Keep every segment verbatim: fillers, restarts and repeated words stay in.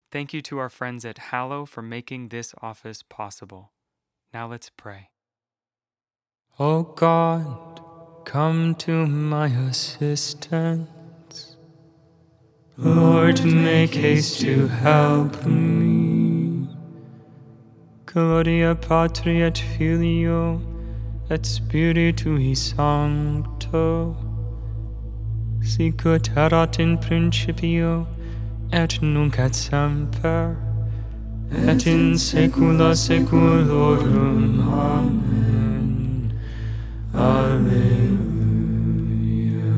Thank you to our friends at Hallow for making this office possible. Now let's pray. O God, come to my assistance. Lord, make haste to help me. Gloria Patri et Filio et Spiritui Sancto, sic ut erat in principio, et nunc et semper, et in saecula saeculorum. Amen. Alleluia.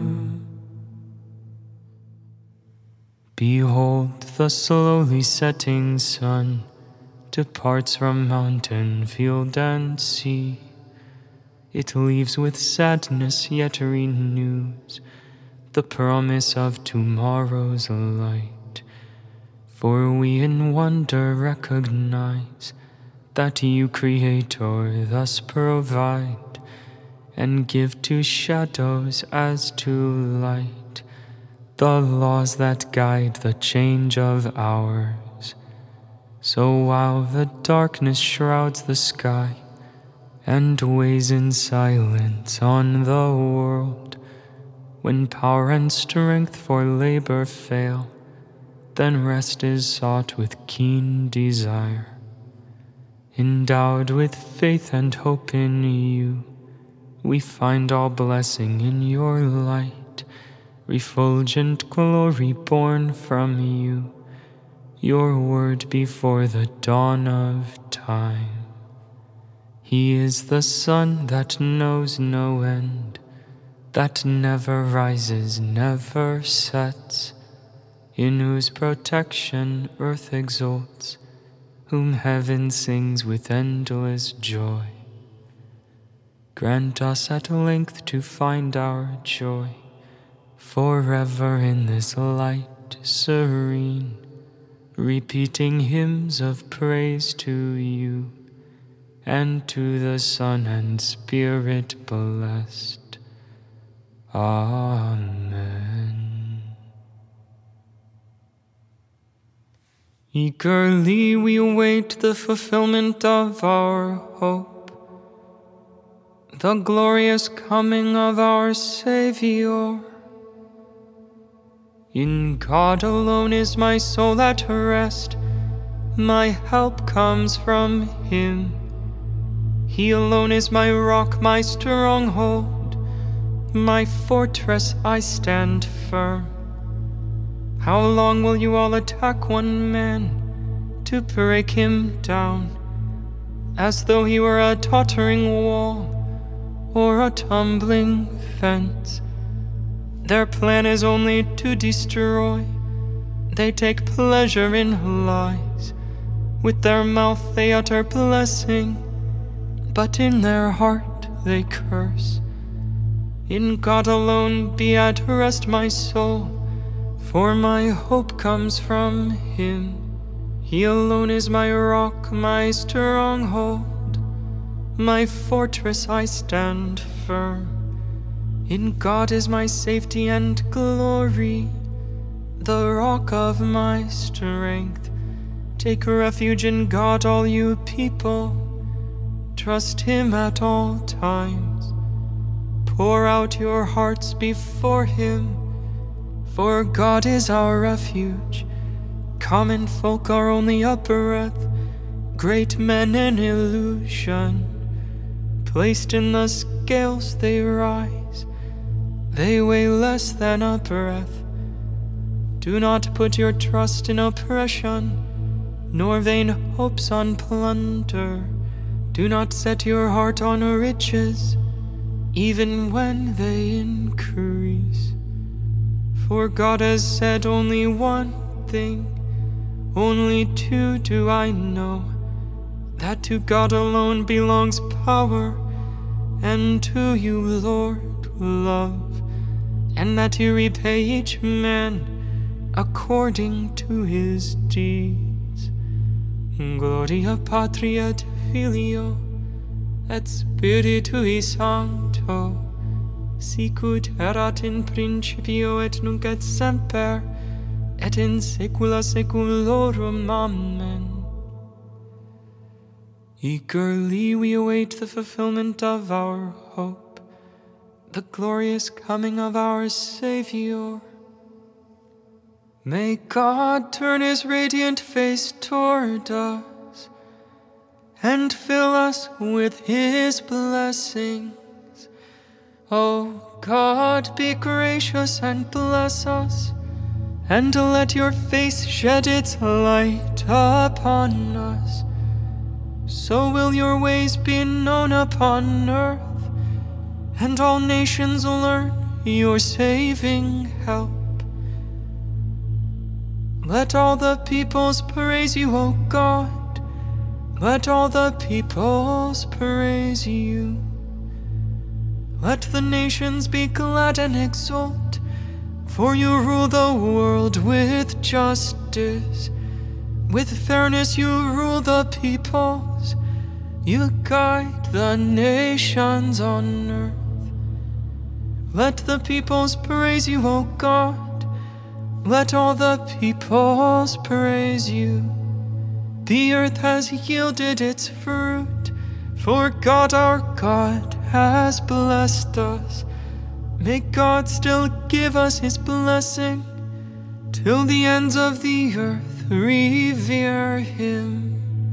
Behold, the slowly setting sun departs from mountain, field, and sea. It leaves with sadness, yet renews the promise of tomorrow's light. For we in wonder recognize that you, Creator, thus provide and give to shadows as to light the laws that guide the change of hours. So while the darkness shrouds the sky and weighs in silence on the world, when power and strength for labor fail, then rest is sought with keen desire. Endowed with faith and hope in you, we find all blessing in your light, refulgent glory born from you, your word before the dawn of time. He is the sun that knows no end, that never rises, never sets, in whose protection earth exults, whom heaven sings with endless joy. Grant us at length to find our joy forever in this light serene, repeating hymns of praise to you, and to the Son and Spirit blessed. Amen. Eagerly we await the fulfillment of our hope, the glorious coming of our Savior. In God alone is my soul at rest, my help comes from him. He alone is my rock, my stronghold, my fortress, I stand firm. How long will you all attack one man to break him down, as though he were a tottering wall or a tumbling fence? Their plan is only to destroy. They take pleasure in lies. With their mouth they utter blessing, but in their heart they curse. In God alone be at rest my soul, for my hope comes from him. He alone is my rock, my stronghold, my fortress, I stand firm. In God is my safety and glory, the rock of my strength. Take refuge in God, all you people. Trust him at all times. Pour out your hearts before him, for God is our refuge. Common folk are only a breath, great men an illusion. Placed in the scales they rise, they weigh less than a breath. Do not put your trust in oppression, nor vain hopes on plunder. Do not set your heart on riches, even when they increase. For God has said only one thing, only two do I know, that to God alone belongs power, and to you, Lord, love, and that you repay each man according to his deeds. Gloria Patri et Filio et Spiritui Sancto, sic ut erat in principio et nunc et semper, et in saecula saeculorum. Amen. Eagerly we await the fulfillment of our hope, the glorious coming of our Savior. May God turn his radiant face toward us and fill us with his blessings. O God, be gracious and bless us, and let your face shed its light upon us. So will your ways be known upon earth, and all nations learn your saving help. Let all the peoples praise you, O God. Let all the peoples praise you. Let the nations be glad and exult, for you rule the world with justice. With fairness you rule the peoples. You guide the nations on earth. Let the peoples praise you, O God. Let all the peoples praise you. The earth has yielded its fruit, for God our God has blessed us. May God still give us his blessing, till the ends of the earth revere him.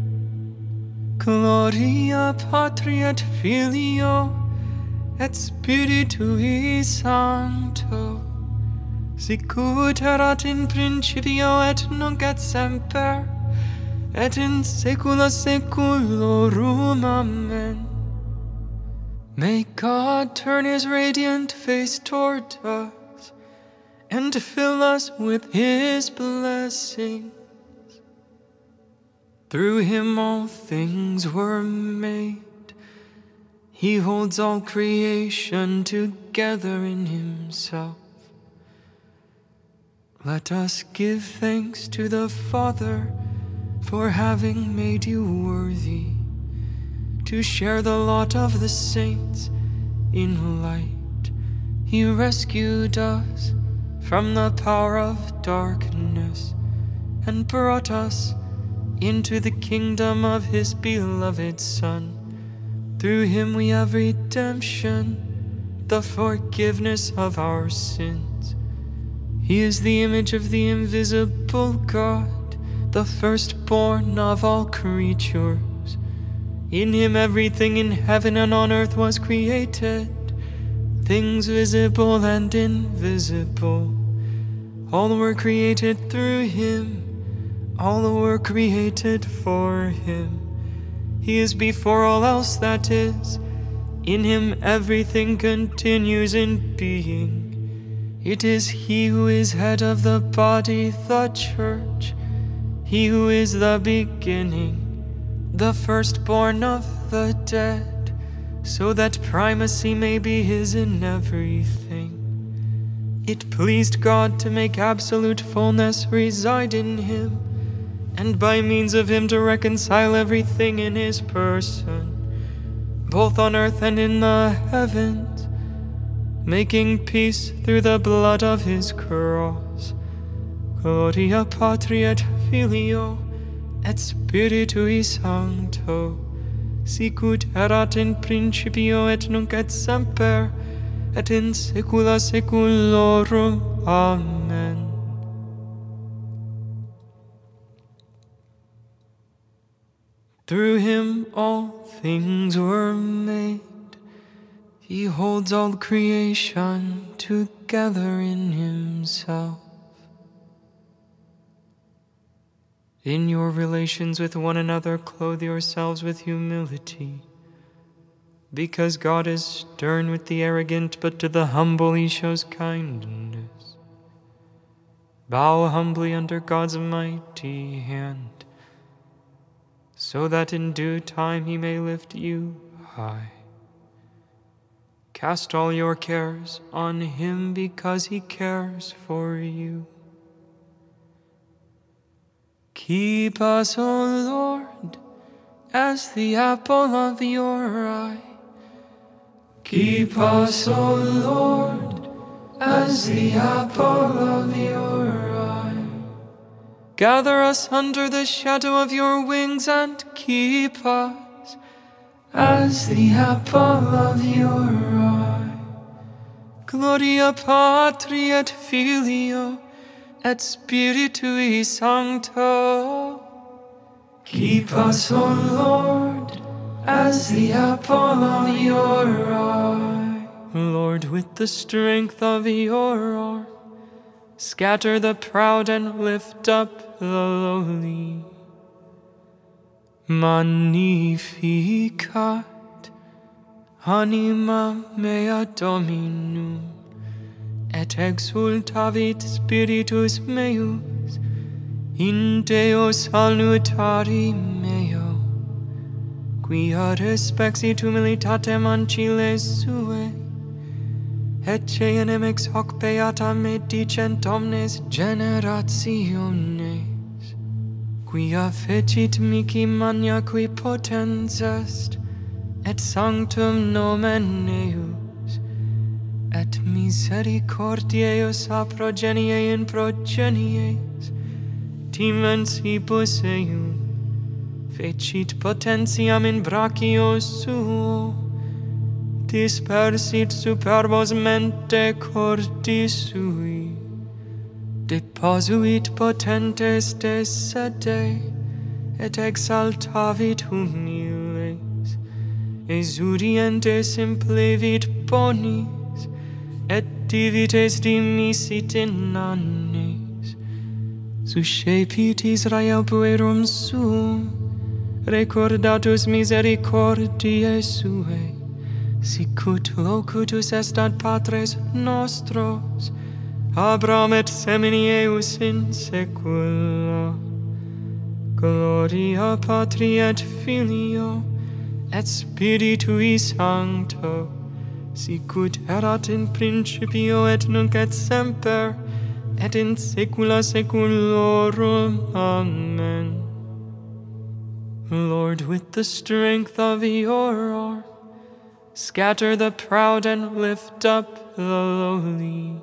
Gloria Patri et Filio et Spiritui Sancto, sicut erat in principio et nunc et semper, et in saecula saeculorum. Amen. May God turn his radiant face toward us and fill us with his blessings. Through him all things were made. He holds all creation together in himself. Let us give thanks to the Father for having made you worthy to share the lot of the saints in light. He rescued us from the power of darkness and brought us into the kingdom of his beloved Son. Through him we have redemption, the forgiveness of our sins. He is the image of the invisible God, the firstborn of all creatures. In him everything in heaven and on earth was created, things visible and invisible. All were created through him, all were created for him. He is before all else that is. In him everything continues in being. It is he who is head of the body, the church, he who is the beginning, the firstborn of the dead, so that primacy may be his in everything. It pleased God to make absolute fullness reside in him, and by means of him to reconcile everything in his person, both on earth and in the heavens, making peace through the blood of his cross. Gloria Patri et Filio et Spiritui Sancto, sicut erat in principio et nunc et semper, et in saecula saeculorum. Amen. Through him all things were made. He holds all creation together in himself. In your relations with one another, clothe yourselves with humility, because God is stern with the arrogant, but to the humble he shows kindness. Bow humbly under God's mighty hand, so that in due time he may lift you high. Cast all your cares on him, because he cares for you. Keep us, O Lord, as the apple of your eye. Keep us, O Lord, as the apple of your eye. Gather us under the shadow of your wings and keep us as the apple of your eye. Gloria Patri et Filio et Spiritui Sancto. Keep us, O Lord, as the apple of your eye. Lord, with the strength of your arm, scatter the proud and lift up the lowly. Magnificat anima mea Dominum, et exultavit spiritus meus in Deo salutari meo, quia respexit humilitatem anciles suae, et ceanem ex hoc beata me dicent omnes generationes, quia fecit mihi magna qui potens est, et sanctum nomen eius, et misericordiaeus a progenie in progenies, timensibus eum, fecit potentiam in brachio suo, dispersit superbos mente cordis sui, deposuit potentes de sede, et exaltavit humiles, exudientes implevit bonis, et divites dimisit in annis, suscepit Israel puerum suum, recordatus misericordiae suae, sicut locutus est ad patres nostros, Abraham et semini eius in saecula. Gloria Patri et Filio et Spiritui Sancto, sicut erat in principio et nunc et semper, et in saecula saeculorum. Amen. Lord, with the strength of your arm, scatter the proud and lift up the lowly.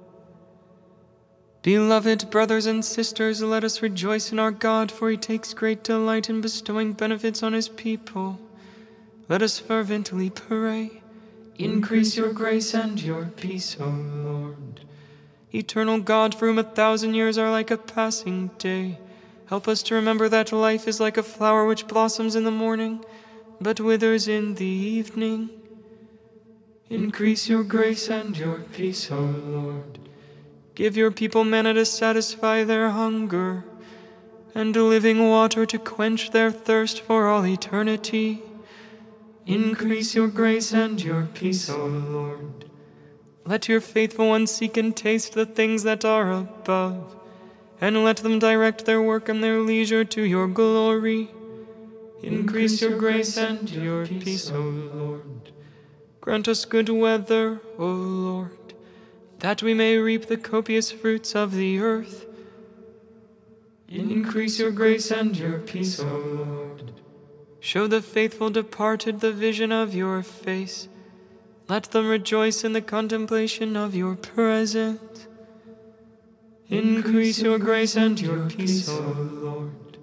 Beloved brothers and sisters, let us rejoice in our God, for he takes great delight in bestowing benefits on his people. Let us fervently pray. Increase your grace and your peace, O Lord. Eternal God, for whom a thousand years are like a passing day, help us to remember that life is like a flower which blossoms in the morning, but withers in the evening. Increase your grace and your peace, O Lord. Give your people manna to satisfy their hunger, and living water to quench their thirst for all eternity. Increase your grace and your peace, O Lord. Let your faithful ones seek and taste the things that are above, and let them direct their work and their leisure to your glory. Increase your grace and your peace, O Lord. Grant us good weather, O Lord, that we may reap the copious fruits of the earth. Increase your grace and your peace, O Lord. Show the faithful departed the vision of your face. Let them rejoice in the contemplation of your presence. Increase your grace and your peace, O Lord.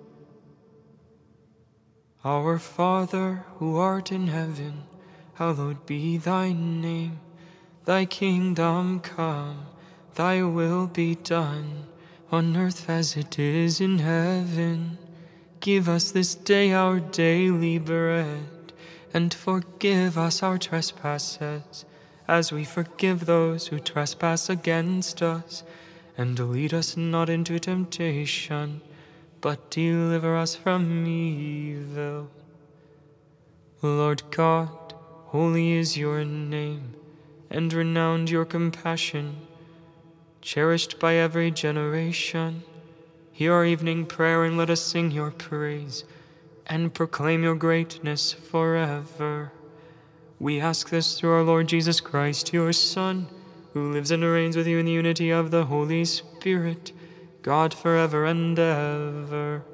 Our Father, who art in heaven, hallowed be thy name. Thy kingdom come, thy will be done, on earth as it is in heaven. Give us this day our daily bread, and forgive us our trespasses, as we forgive those who trespass against us. And lead us not into temptation, but deliver us from evil. Lord God, holy is your name, and renowned your compassion, cherished by every generation. Hear our evening prayer, and let us sing your praise, and proclaim your greatness forever. We ask this through our Lord Jesus Christ, your Son, who lives and reigns with you in the unity of the Holy Spirit, God forever and ever.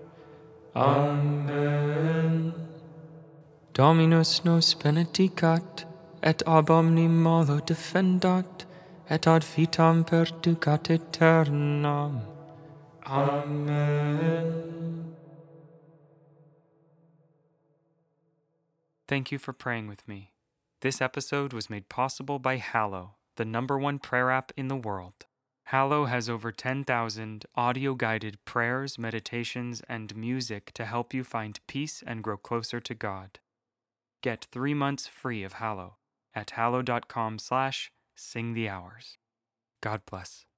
Amen. Dominus nos benedicat, et ab omni malo defendat, et ad vitam perducat aeternam. Amen. Thank you for praying with me. This episode was made possible by Hallow, the number one prayer app in the world. Hallow has over ten thousand audio-guided prayers, meditations, and music to help you find peace and grow closer to God. Get three months free of Hallow at hallow dot com slash sing the hours. God bless.